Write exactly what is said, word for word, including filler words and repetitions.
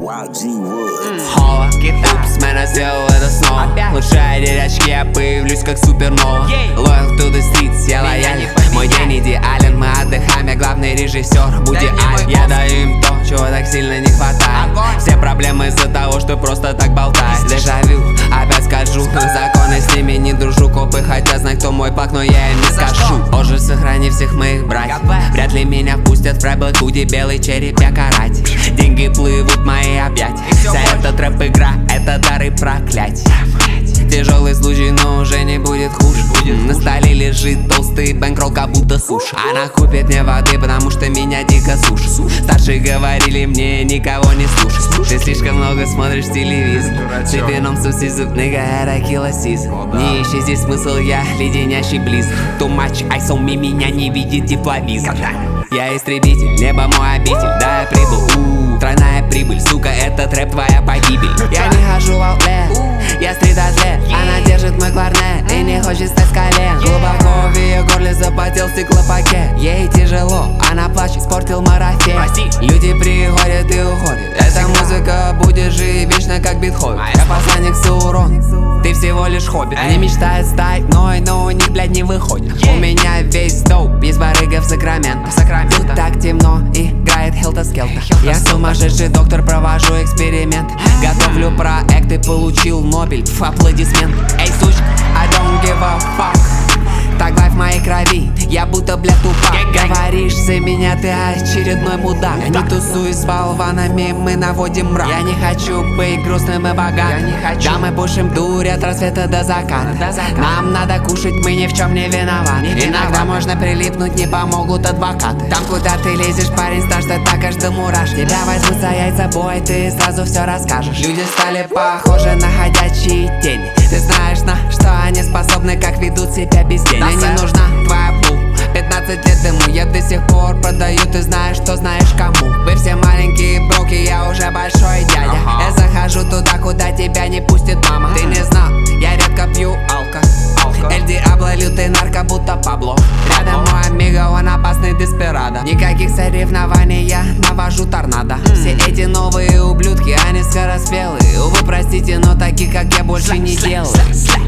Холла, упс, man, сделал это снова. Лучшая дерячки, я появлюсь как супернова. Loyal to the streets, я лоялен. Мой день идеален, мы отдыхаем, я главный режиссер. Будь Аллен, я даю им то, чего так сильно не хватает. Все проблемы из-за того, что просто так болтаешь. Дежавю, опять скажу, законы с ними не дружу. Копы хотят знать, кто мой плак, но я им не скажу. Боже, сохрани всех моих братьев. Вряд ли меня впустят в фрайблэк, худи, белый череп, я каратель. Деньги плывут в мои объятия. Вся эта трэп-игра, это дары проклятия. Тяжелый случай, но уже не будет хуже. На столе лежит толстый бэнкролл, как будто суши. Она купит мне воды, потому что меня дико сушит. Старшие говорили мне, никого не слушай. Ты слишком много смотришь телевизор. Цепеном сусизм, nigga, это кило season. Не ищи здесь смысл, я леденящий близ. Too much ice on me, меня не видит тепловизор. Я истребитель, небо мой обитель. Да, я прибыл, у-у-у, тройная прибыль. Сука, это трэп, твоя погибель. Я не хожу в аутлет, я стрит-атлет. Она держит мой кларнет и не хочет стать с колен. Глубоко в ее горле запотел стеклопакет. Ей тяжело, она плачет, испортил марафет. Люди приходят и уходят. Эта музыка будет жить вечно, как Бетховен. Я посланник Саурон, ты всего лишь хоббит. Они мечтают стать мной, но у них, блядь, не выходит. У меня весь доуп, есть барыга в Сакраменто. Тут так темно, играет Хелта-Скелта. Я сумасшедший доктор, провожу эксперимент. Готовлю проекты, получил Нобель. Аплодисмент. Эй, суч, I don't give a fuck. Так лайф в моей крови, я будто, бля, тупак. Говоришь за меня, ты очередной мудак. Я не тусуюсь с болванами, мы наводим мрак. Я не хочу быть грустным и богатым. Да, мы пушим дурь от рассвета до заката. Нам надо кушать, мы ни в чем не виноваты. Иногда можно прилипнуть, не помогут адвокаты. Там, куда ты лезешь, парень, старше так аж до мураш. Тебя возьмут за яйца бой, ты сразу все расскажешь. Люди стали похожи на ходячие тени. Ты знаешь, на что они способны, как ведут себя без денег. Мне не нужна твоя пул, пятнадцать лет ему я до сих пор продаю, ты знаешь, что знаешь кому. Вы все маленькие броки, я уже большой дядя. Я захожу туда, куда тебя не пустит мама. Ты не знал, я редко пью алко. Эль Диабло, лютый нарко, будто Пабло. Рядом мой амиго, он опасный деспирадо. Никаких соревнований, я навожу торнадо. Все эти новые ублюдки, они скороспелые. Увы, простите, но таких, как я, больше не делаю.